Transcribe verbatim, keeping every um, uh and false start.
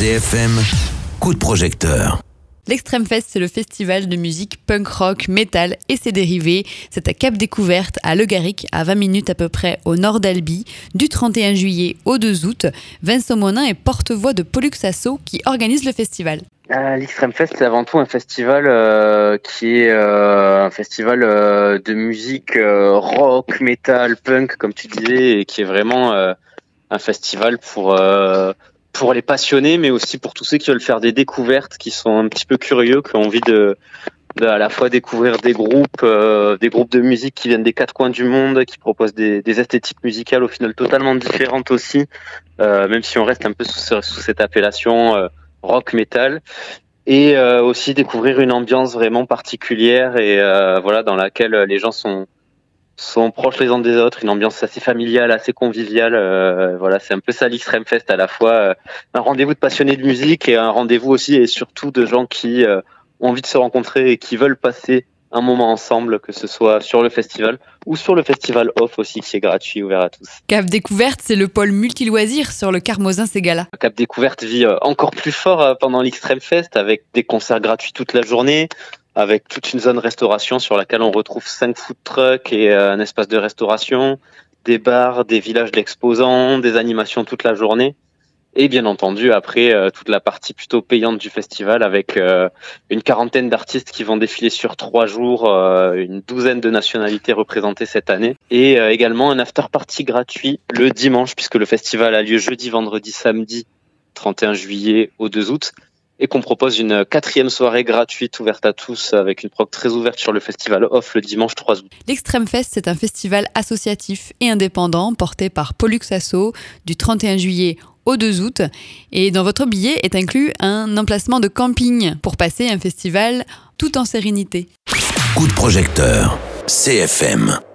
C F M, coup de projecteur. L'Extrême Fest, c'est le festival de musique punk rock, métal et ses dérivés. C'est à Cap Découverte, à Le Garric, à vingt minutes à peu près au nord d'Albi, du trente et un juillet au deux août. Vincent Monin est porte-voix de Pollux Asso qui organise le festival. Euh, L'Extrême Fest, c'est avant tout un festival euh, qui est euh, un festival euh, de musique euh, rock, métal, punk, comme tu disais, et qui est vraiment euh, un festival pour euh, pour les passionnés, mais aussi pour tous ceux qui veulent faire des découvertes, qui sont un petit peu curieux, qui ont envie de, de à la fois découvrir des groupes, euh, des groupes de musique qui viennent des quatre coins du monde, qui proposent des, des esthétiques musicales au final totalement différentes aussi, euh, même si on reste un peu sous, sous cette appellation euh, rock metal, et euh, aussi découvrir une ambiance vraiment particulière et euh, voilà dans laquelle les gens sont sont proches les uns des autres, une ambiance assez familiale, assez conviviale. Euh, voilà, c'est un peu ça l'Extrême Fest, à la fois euh, un rendez-vous de passionnés de musique et un rendez-vous aussi et surtout de gens qui euh, ont envie de se rencontrer et qui veulent passer un moment ensemble, que ce soit sur le festival ou sur le festival off aussi, qui est gratuit, ouvert à tous. Cap Découverte, c'est le pôle multi-loisirs sur le Carmosin Ségala. Cap Découverte vit euh, encore plus fort euh, pendant l'Extrême Fest, avec des concerts gratuits toute la journée, avec toute une zone restauration sur laquelle on retrouve cinq food trucks et euh, un espace de restauration, des bars, des villages d'exposants, des animations toute la journée. Et bien entendu, après, euh, toute la partie plutôt payante du festival avec euh, une quarantaine d'artistes qui vont défiler sur trois jours, euh, une douzaine de nationalités représentées cette année. Et euh, également un after-party gratuit le dimanche, puisque le festival a lieu jeudi, vendredi, samedi, trente et un juillet au deux août. Et qu'on propose une quatrième soirée gratuite ouverte à tous avec une prog très ouverte sur le festival off le dimanche trois août. L'Extrême Fest, c'est un festival associatif et indépendant porté par Pollux Asso du trente et un juillet au deux août. Et dans votre billet est inclus un emplacement de camping pour passer un festival tout en sérénité. Coup de projecteur, C F M.